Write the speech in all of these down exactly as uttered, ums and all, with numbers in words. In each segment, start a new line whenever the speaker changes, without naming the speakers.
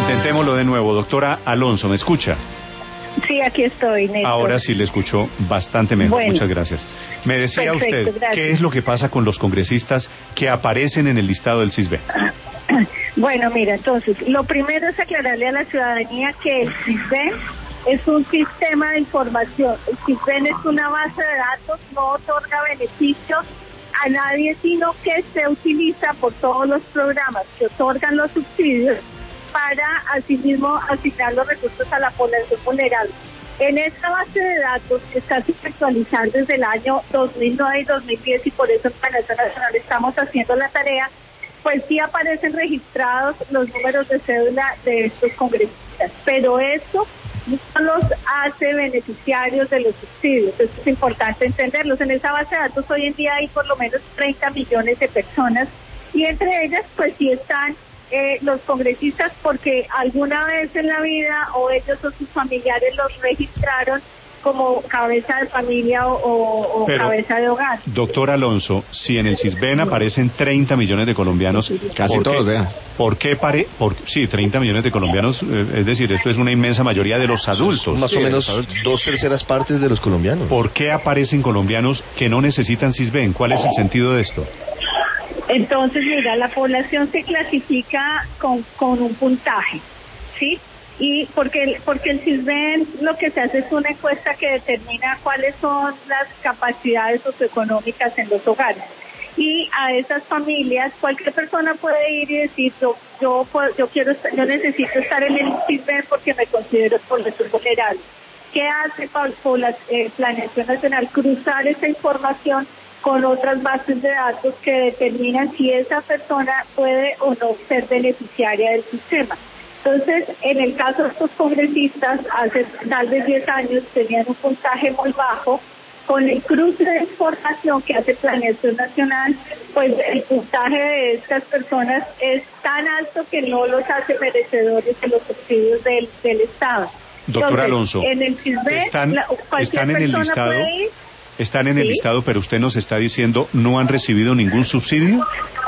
Intentémoslo de nuevo. Doctora Alonso, ¿me escucha?
Sí, aquí estoy, Néstor.
Ahora sí le escucho bastante mejor. Bueno, muchas gracias. Me decía perfecto, usted, gracias. ¿Qué es lo que pasa con los congresistas que aparecen en el listado del CISBEN?
Bueno, mira, entonces, lo primero es aclararle a la ciudadanía que el CISBEN es un sistema de información. El CISBEN es una base de datos, no otorga beneficios a nadie, sino que se utiliza por todos los programas que otorgan los subsidios para asimismo asignar los recursos a la población vulnerable. En esta base de datos que está sin actualizar desde el año dos mil nueve y dos mil diez, y por eso en Planeación Nacional estamos haciendo la tarea, pues sí aparecen registrados los números de cédula de estos congresistas, pero eso no los hace beneficiarios de los subsidios. Eso es importante entenderlos. En esa base de datos hoy en día hay por lo menos treinta millones de personas, y entre ellas pues sí están Eh, los congresistas porque alguna vez en la vida o ellos o sus familiares los registraron como cabeza de familia o, o, o Pero, cabeza de hogar.
Doctor Alonso, si en el CISBEN aparecen treinta millones de colombianos,
casi todos, vean.
¿Por qué pare, por, sí, treinta millones de colombianos, eh, es decir, esto es una inmensa mayoría de los adultos.
Más
sí,
o menos dos terceras partes de los colombianos.
¿Por qué aparecen colombianos que no necesitan CISBEN? ¿Cuál es el sentido de esto?
Entonces, mira, la población se clasifica con, con un puntaje, ¿sí? Y porque, porque el CISBEN lo que se hace es una encuesta que determina cuáles son las capacidades socioeconómicas en los hogares. Y a esas familias, cualquier persona puede ir y decir, yo, yo, yo quiero, yo necesito estar en el CISBEN porque me considero población vulnerable. ¿Qué hace la eh, Planeación Nacional? Cruzar esa información con otras bases de datos que determinan si esa persona puede o no ser beneficiaria del sistema. Entonces, en el caso de estos congresistas, hace tal vez diez años tenían un puntaje muy bajo. Con el cruce de información que hace Planeación Nacional, pues el puntaje de estas personas es tan alto que no los hace merecedores de los subsidios del, del Estado.
Doctora
Entonces,
Alonso,
en el CISBEN,
están,
la,
están en el listado... Están en el ¿Sí? listado, pero usted nos está diciendo no han recibido ningún subsidio.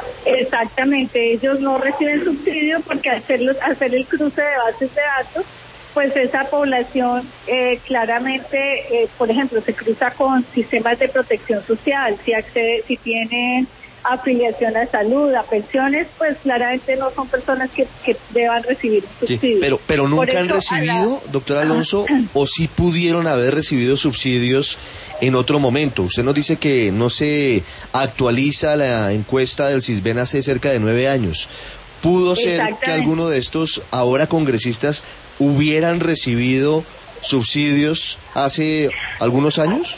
Exactamente, ellos no reciben subsidio porque al hacer, los, al hacer el cruce de bases de datos, pues esa población eh, claramente, eh, por ejemplo, se cruza con sistemas de protección social, si accede, si tienen afiliación a salud, a pensiones, pues claramente no son personas que, que deban recibir subsidios.
Sí, pero, pero nunca han recibido, la... doctor Alonso, o sí pudieron haber recibido subsidios en otro momento. Usted nos dice que no se actualiza la encuesta del CISBEN hace cerca de nueve años. ¿Pudo ser que alguno de estos ahora congresistas hubieran recibido subsidios hace algunos años?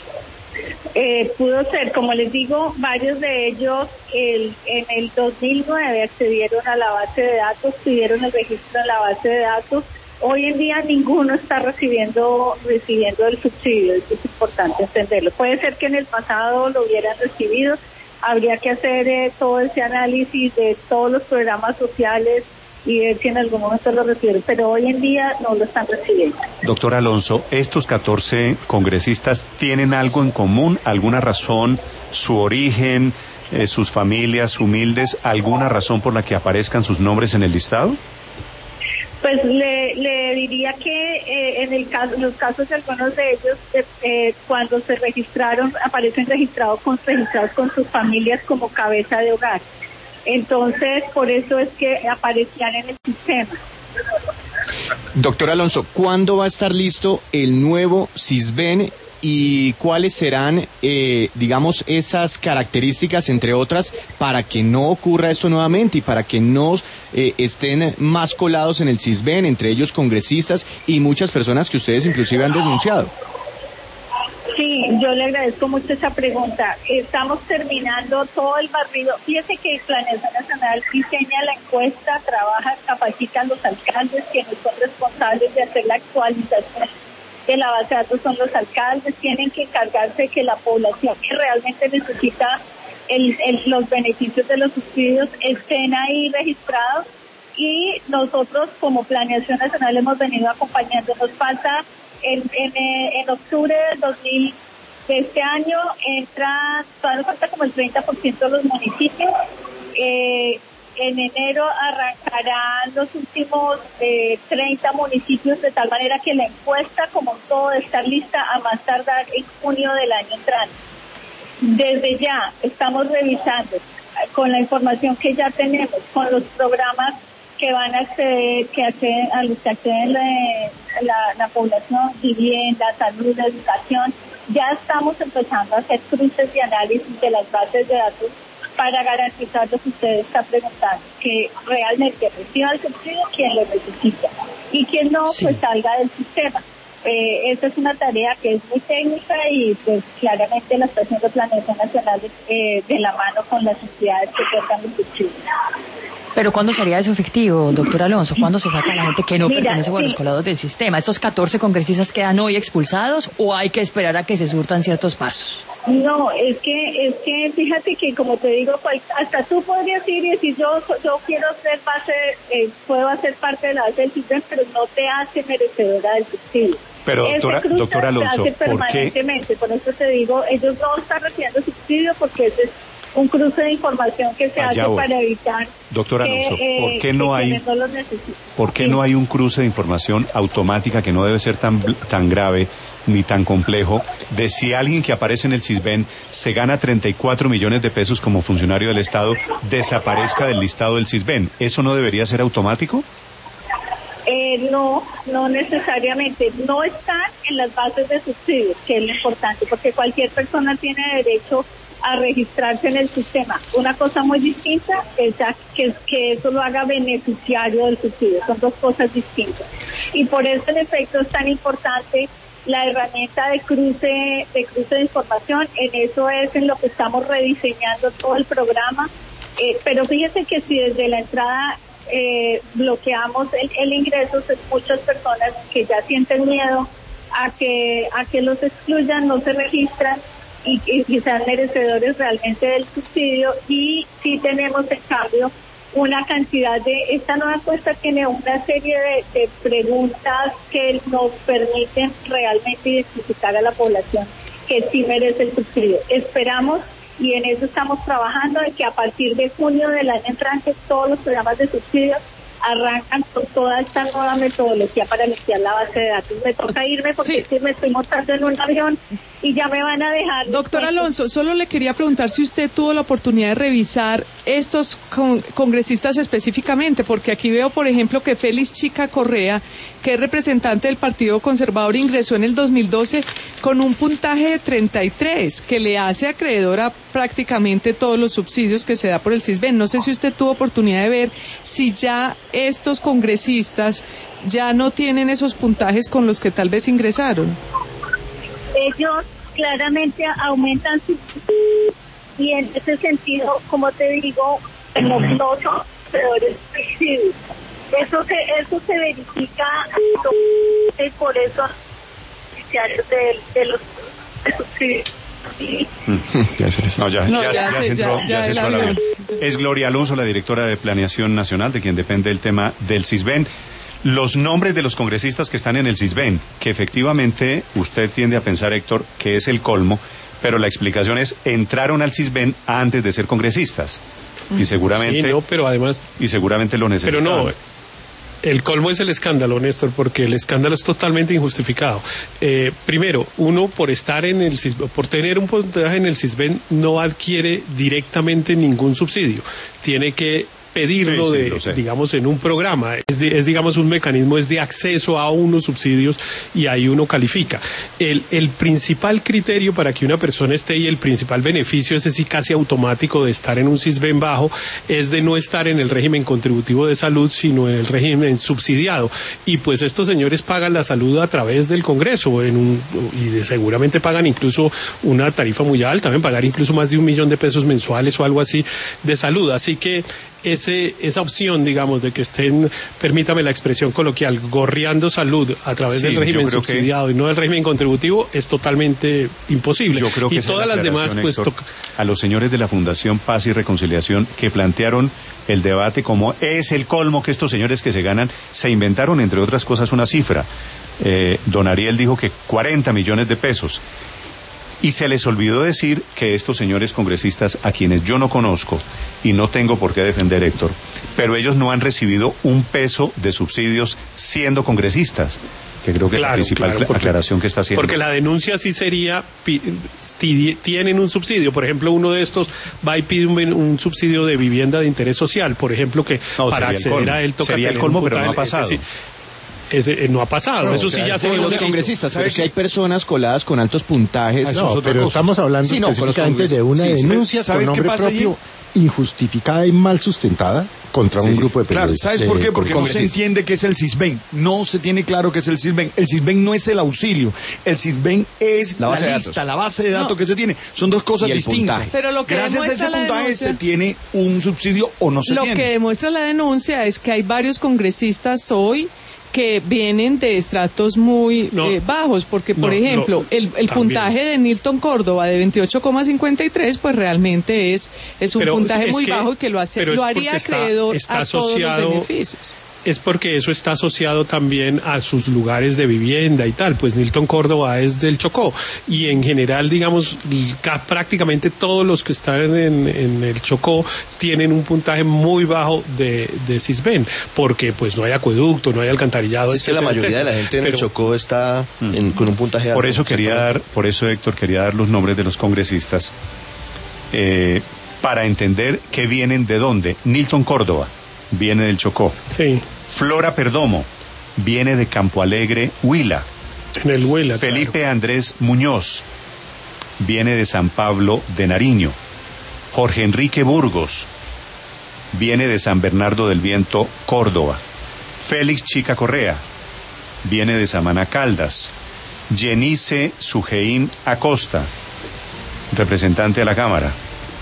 Eh, pudo ser, como les digo, varios de ellos el, en el dos mil nueve accedieron a la base de datos, pidieron el registro en la base de datos. Hoy en día ninguno está recibiendo recibiendo el subsidio, eso es importante entenderlo. Puede ser que en el pasado lo hubieran recibido, habría que hacer eh, todo ese análisis de todos los programas sociales y ver si en algún momento lo reciben, pero hoy en día no lo están recibiendo.
Doctor Alonso, ¿estos catorce congresistas tienen algo en común, alguna razón, su origen, eh, sus familias humildes, alguna razón por la que aparezcan sus nombres en el listado?
Pues le, le diría que eh, en el caso, los casos de algunos de ellos, eh, eh, cuando se registraron, aparecen registrados con, registrados con sus familias como cabeza de hogar. Entonces, por eso es que aparecían en el sistema.
Doctor Alonso, ¿cuándo va a estar listo el nuevo CISBEN y cuáles serán, eh, digamos, esas características, entre otras, para que no ocurra esto nuevamente y para que no eh, estén más colados en el CISBEN, entre ellos congresistas y muchas personas que ustedes inclusive han denunciado?
Sí, yo le agradezco mucho esa pregunta. Estamos terminando todo el barrido. Fíjese que Planeación Nacional diseña la encuesta, trabaja, capacita a los alcaldes, quienes son responsables de hacer la actualización de la base de datos son los alcaldes, tienen que encargarse de que la población que realmente necesita el, el, los beneficios de los subsidios estén ahí registrados, y nosotros como Planeación Nacional hemos venido acompañando. Nos falta en, en, en octubre del dos mil de este año entra, todavía nos falta como el treinta por ciento de los municipios. Eh, en enero arrancarán los últimos eh, treinta municipios, de tal manera que la encuesta, como todo, debe estar lista a más tardar en junio del año entrante. Desde ya estamos revisando con la información que ya tenemos, con los programas que van a acceder, que acceden, a los que acceden la, la, la población, vivienda, salud, educación. Ya estamos empezando a hacer cruces de análisis de las bases de datos para garantizar lo que usted está preguntando, que realmente reciba el subsidio quien lo necesita y quien no, sí. pues salga del sistema. Eh, esa es una tarea que es muy técnica y pues claramente la está haciendo Planeación Nacional eh, de la mano con las entidades que tratan los subsidios.
Pero ¿cuándo sería eso efectivo, doctor Alonso? ¿Cuándo se saca a la gente que no Mira, pertenece a sí. los colados del sistema? ¿Estos catorce congresistas quedan hoy expulsados o hay que esperar a que se surtan ciertos pasos?
No, es que es que fíjate que como te digo, hasta tú podrías ir y decir yo yo quiero ser base, eh, puedo hacer parte de la base del sistema, pero no te hace merecedora del subsidio.
Pero doctora, doctora Alonso,
¿por qué? Por eso te digo, ellos no están recibiendo subsidio porque ese es un cruce de información que se Allá hace voy. para evitar
Doctor Alonso,
que,
¿por qué no hay
no
¿por qué
sí.
no hay un cruce de información automática que no debe ser tan tan grave ni tan complejo de si alguien que aparece en el CISBEN se gana treinta y cuatro millones de pesos como funcionario del Estado desaparezca del listado del CISBEN? ¿Eso no debería ser automático?
Eh, no, no necesariamente. No están en las bases de subsidios, que es lo importante, porque cualquier persona tiene derecho a registrarse en el sistema. Una cosa muy distinta es que, que eso lo haga beneficiario del subsidio. Son dos cosas distintas. Y por eso, en efecto, es tan importante la herramienta de cruce, de cruce de información. En eso es en lo que estamos rediseñando todo el programa. Eh, pero fíjense que si desde la entrada eh, bloqueamos el, el ingreso, pues muchas personas que ya sienten miedo a que, a que los excluyan, no se registran y, y, y sean merecedores realmente del subsidio. Y sí tenemos, en cambio, una cantidad de... Esta nueva encuesta tiene una serie de, de preguntas que nos permiten realmente identificar a la población que sí merece el subsidio. Esperamos, y en eso estamos trabajando, de que a partir de junio del año entrante todos los programas de subsidios arrancan con toda esta nueva metodología para limpiar la base de datos. Me toca irme porque sí. me estoy montando en un avión y ya me van a dejar.
Doctor Alonso, solo le quería preguntar si usted tuvo la oportunidad de revisar estos con, congresistas específicamente, porque aquí veo, por ejemplo, que Félix Chica Correa, que es representante del Partido Conservador, ingresó en el dos mil doce con un puntaje de treinta y tres, que le hace acreedor a prácticamente todos los subsidios que se da por el CISBEN. No sé si usted tuvo oportunidad de ver si ya estos congresistas ya no tienen esos puntajes con los que tal vez ingresaron.
Ellos claramente aumentan su... y en ese sentido, como te digo, no, no son peores subsidios. Eso se, eso se verifica y por eso de, de los subsidios.
No, ya,
no,
ya,
ya,
ya,
se,
se entró,
ya,
ya
ya
se entró al avión. Es Gloria Alonso, la directora de Planeación Nacional, de quien depende el tema del CISBEN. Los nombres de los congresistas que están en el CISBEN, que efectivamente usted tiende a pensar, Héctor, que es el colmo, pero la explicación es, entraron al CISBEN antes de ser congresistas. Y seguramente...
Sí, no, pero además...
Y seguramente lo necesitan.
Pero no... El colmo es el escándalo, Néstor, porque el escándalo es totalmente injustificado. Eh, primero, uno por estar en el CISBEN, por tener un puntaje en el CISBEN, no adquiere directamente ningún subsidio. Tiene que pedirlo, sí, sí, de, digamos, en un programa. Es, de, es, digamos, un mecanismo, es de acceso a unos subsidios y ahí uno califica. El, el principal criterio para que una persona esté y el principal beneficio, ese sí casi automático de estar en un CISBEN bajo, es de no estar en el régimen contributivo de salud, sino en el régimen subsidiado. Y pues estos señores pagan la salud a través del Congreso en un, y de, seguramente pagan incluso una tarifa muy alta, también pagar incluso más de un millón de pesos mensuales o algo así de salud. Así que Ese, esa opción, digamos, de que estén, permítame la expresión coloquial, gorreando salud a través sí, del régimen subsidiado que... y no del régimen contributivo, es totalmente imposible.
Yo creo que
y todas las demás, pues...
Héctor, a los señores de la Fundación Paz y Reconciliación que plantearon el debate como es el colmo que estos señores que se ganan, se inventaron, entre otras cosas, una cifra. Eh, don Ariel dijo que cuarenta millones de pesos. Y se les olvidó decir que estos señores congresistas, a quienes yo no conozco, y no tengo por qué defender, Héctor, pero ellos no han recibido un peso de subsidios siendo congresistas, que creo que
Claro,
es la principal
claro, porque-
aclaración que está haciendo.
Porque la denuncia sí sería, pi- ti- tienen un subsidio, por ejemplo, uno de estos va y pide un, un subsidio de vivienda de interés social, por ejemplo, que
No,
para
sería el
acceder
colmo.
a él toca
Sería el
tener
colmo,
un
pero no ha
puntaje, ese
pasado.
sí- ese, eh, no ha pasado,
No,
eso
o
sí
sea,
ya
es
sería
Con los
un delito.
congresistas, pero
¿Sabe
si
qué?
hay personas coladas con altos puntajes.
Ah, eso
No,
es otra
pero
cosa.
estamos hablando
Sí, no, con los
específicamente de una
Sí, sí.
denuncia
¿Sabes
con
qué
nombre
pasa allí?
propio injustificada y mal sustentada contra
Sí,
un
sí.
grupo de
Claro,
periodistas.
¿sabes
de
por qué? Porque no se
congresistas.
entiende qué es el CISBEN. No se tiene claro qué es el CISBEN. El CISBEN no es el auxilio. El CISBEN es
La
la,
base de
lista,
datos.
la base de datos
No.
que se tiene. Son dos cosas
Y el
distintas.
puntaje.
Pero lo que
Gracias a ese
demuestra la
puntaje
denuncia-
se tiene un subsidio o no se
Lo
tiene.
que demuestra la denuncia es que hay varios congresistas hoy que vienen de estratos muy
No.
eh, bajos, porque por
No,
ejemplo,
no,
el, el
también.
puntaje de Nilton Córdoba de veintiocho coma cincuenta y tres, pues realmente es, es un
Pero
puntaje
es
muy
que-
bajo y que lo hace,
pero es
lo
porque
haría
está-
acreedor
está
a todos los
asociado-
beneficios.
Es porque eso está asociado también a sus lugares de vivienda y tal. Pues Nilton Córdoba es del Chocó y en general, digamos, ca- prácticamente todos los que están en, en el Chocó tienen un puntaje muy bajo de, de CISBEN, porque pues no hay acueducto, no hay alcantarillado.
Es que la
etcétera,
mayoría de la
etcétera.
gente en el
Pero-
Chocó está en- con un puntaje alto.
Por eso quería dar, por eso Héctor quería dar los nombres de los congresistas eh, para entender que vienen de dónde. Nilton Córdoba viene del Chocó.
Sí,
Flora Perdomo viene de Campo Alegre, Huila.
en el Huila.
Felipe Andrés Muñoz viene de San Pablo de Nariño. Jorge Enrique Burgos viene de San Bernardo del Viento, Córdoba. Félix Chica Correa viene de Samaná Caldas. Yenice Sujeín Acosta, representante de la Cámara,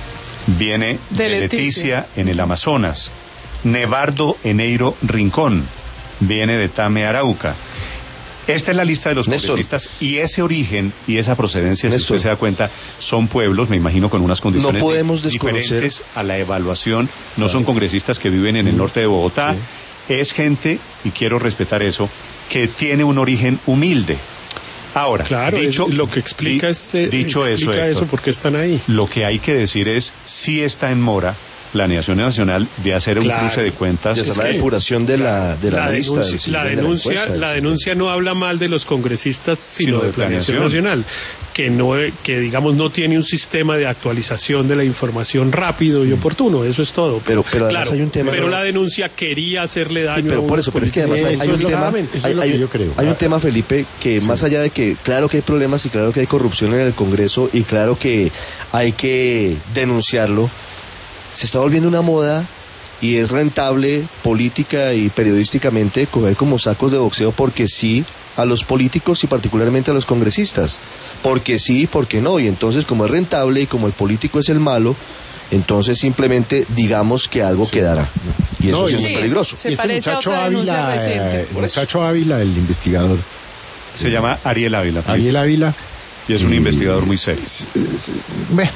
viene de,
De
Leticia.
Leticia
en el Amazonas. Nevardo Eneiro Rincón viene de Tame, Arauca. Esta es la lista de los
Néstor.
congresistas y ese origen y esa procedencia, si
Néstor.
usted se da cuenta, son pueblos, me imagino, con unas condiciones
No podemos
di-
desconocer-
diferentes a la evaluación. No son congresistas que viven en el norte de Bogotá. Es gente, y quiero respetar eso, que tiene un origen humilde. Ahora,
Claro,
dicho,
es- lo que explica
di-
es, eh,
dicho
explica
eso,
eso,
Héctor,
porque están ahí.
lo que hay que decir es si está en mora Planeación Nacional de hacer un
Claro.
cruce de cuentas.
Ya
Es
está la
que-
depuración de la, de la,
la
lista.
denuncia,
del CISBEN,
la
de la
denuncia,
encuesta del
la
CISBEN.
denuncia no habla mal de los congresistas, sino,
Sino
de
de
Planeación
planeación.
Nacional, que no, que digamos no tiene un sistema de actualización de la información rápido y oportuno. Eso es todo.
Pero- pero además
claro,
hay un tema-
pero la denuncia quería hacerle daño.
Sí, pero
a
por
unos
eso, pero es que además hay,
políticos.
hay un
Eso es lo-
tema,
eso es
hay,
lo que
hay-
yo creo.
hay un tema, Felipe, que más allá de que claro que hay problemas y claro que hay corrupción en el Congreso y claro que hay que denunciarlo, se está volviendo una moda y es rentable política y periodísticamente coger como sacos de boxeo porque sí a los políticos y particularmente a los congresistas, porque sí, porque no, y entonces como es rentable y como el político es el malo, entonces simplemente digamos que algo quedará. Y eso
No,
sí
y-
es muy
Sí.
peligroso.
Se
Y este
parece a
muchacho
otra denuncia
Ávila,
reciente.
eh, el muchacho Ávila, el investigador,
Se llama Ariel Ávila.
Ariel Ávila,
Y es un
y-
investigador muy serio.
bueno,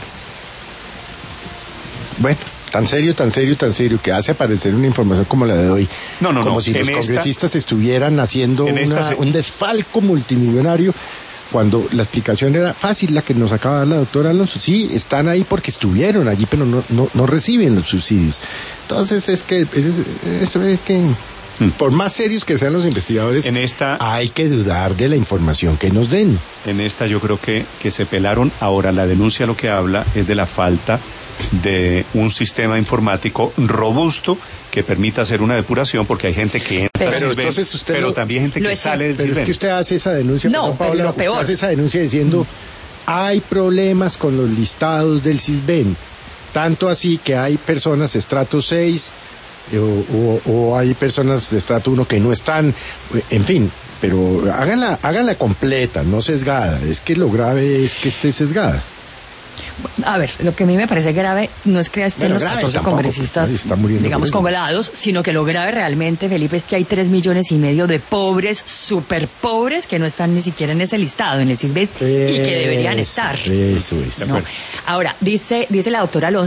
bueno, tan serio, tan serio, tan serio, que hace aparecer una información como la de hoy.
No, no,
como
no,
si
en
los
esta-
congresistas estuvieran haciendo
en esta
una-
se-
un desfalco multimillonario, cuando la explicación era fácil, la que nos acaba de dar la doctora Alonso. Sí, están ahí porque estuvieron allí, pero no, no, no reciben los subsidios. Entonces es que, es, es- es que por más serios que sean los investigadores,
En esta-
hay que dudar de la información que nos den.
En esta yo creo que, que se pelaron. Ahora la denuncia lo que habla es de la falta de un sistema informático robusto que permita hacer una depuración, porque hay gente que entra
Pero
al CISBEN,
entonces usted
pero
lo-
también gente
lo
que
es
sale del
Pero es
CISBEN.
que usted hace esa denuncia,
No,
perdón,
pero
Paola,
lo
usted
peor.
hace esa denuncia diciendo hay problemas con los listados del CISBEN, tanto así que hay personas estrato seis eh, o, o- o hay personas de estrato uno que no están, eh, en fin, pero háganla, háganla completa, no sesgada. Es que lo grave es que esté sesgada.
A ver, lo que a mí me parece grave no es que estén
Bueno,
los
grave
catorce
tampoco,
congresistas,
pues, está muriendo
digamos,
por ello.
congelados, sino que lo grave realmente, Felipe, es que hay tres millones y medio de pobres, súper pobres, que no están ni siquiera en ese listado, en el CISBEN, y que deberían
Eso,
estar.
Eso es.
¿no? Ahora, dice, dice la doctora Alonso,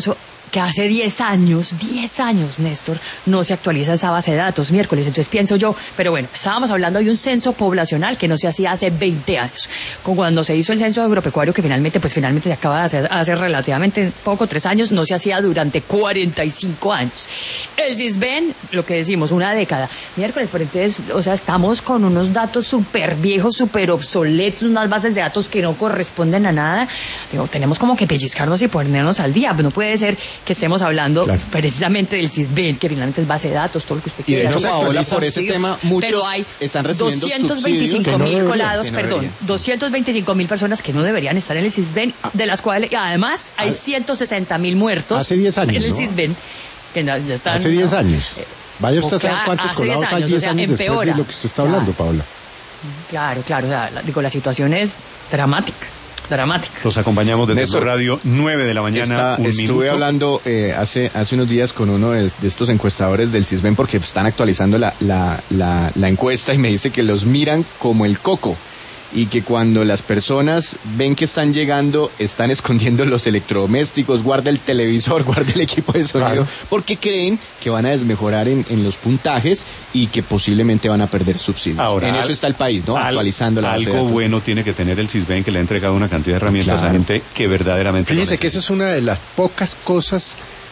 que hace diez años, diez años, Néstor, no se actualiza esa base de datos miércoles. Entonces pienso yo, pero bueno, estábamos hablando de un censo poblacional que no se hacía hace veinte años. Con cuando se hizo el censo agropecuario, que finalmente, pues finalmente se acaba de hacer hace relativamente poco, tres años, no se hacía durante cuarenta y cinco años. El CISBEN, lo que decimos, una década. Miércoles, pero entonces, o sea, estamos con unos datos súper viejos, súper obsoletos, unas bases de datos que no corresponden a nada. Digo, tenemos como que pellizcarnos y ponernos al día. No puede ser que estemos hablando claro. precisamente del CISBEN, que finalmente es base de datos, todo lo que usted quiera.
Y de hecho, Paola, por ese tema, muchos
pero hay
están recibiendo
doscientos veinticinco mil
no
colados, perdón, doscientos veinticinco mil personas que no deberían estar en el CISBEN, de las cuales, además, hay ciento sesenta mil muertos
hace diez años,
en el
¿no?
CISBEN. Que ya están,
hace diez
¿no?
años. Vaya usted a saber
Claro,
cuántos
hace
colados
diez
hay
años,
diez
o sea,
años después
empeora.
de lo que usted está hablando,
Claro.
Paola.
Claro, claro, o sea, la, digo, la situación es dramática. Dramática.
Los acompañamos desde Néstor, Radio, nueve de la mañana,
está,
un
estuve
minuto.
hablando eh, hace hace unos días con uno de, de estos encuestadores del CISBEN porque están actualizando la, la, la, la encuesta y me dice que los miran como el coco y que cuando las personas ven que están llegando, están escondiendo los electrodomésticos, guarda el televisor, guarda el equipo de sonido, claro. porque creen que van a desmejorar en, en los puntajes y que posiblemente van a perder subsidios. Ahora, en eso está el país, ¿no?
Al,
Actualizando la base de
Algo
datos.
bueno tiene que tener el CISBEN, que le ha entregado una cantidad de herramientas claro. a gente que verdaderamente
Fíjese que eso es una de las pocas cosas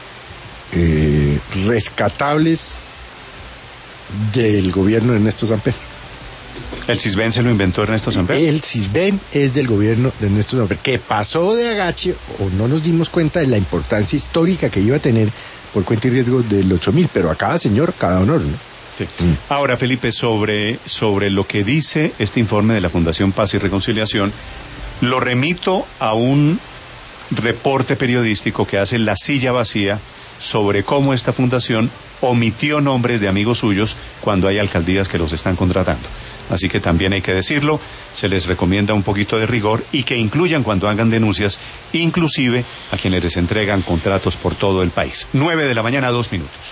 eh, rescatables del gobierno de Ernesto Samper.
¿El CISBEN se lo inventó Ernesto Samper?
El CISBEN es del gobierno de Ernesto Samper, que pasó de agache o no nos dimos cuenta de la importancia histórica que iba a tener por cuenta y riesgo del ocho mil, pero a cada señor, cada honor, ¿no?
Sí. Mm. Ahora, Felipe, sobre, sobre lo que dice este informe de la Fundación Paz y Reconciliación, lo remito a un reporte periodístico que hace La Silla Vacía sobre cómo esta fundación omitió nombres de amigos suyos cuando hay alcaldías que los están contratando. Así que también hay que decirlo, se les recomienda un poquito de rigor y que incluyan cuando hagan denuncias, inclusive a quienes les entregan contratos por todo el país. Nueve de la mañana, dos minutos.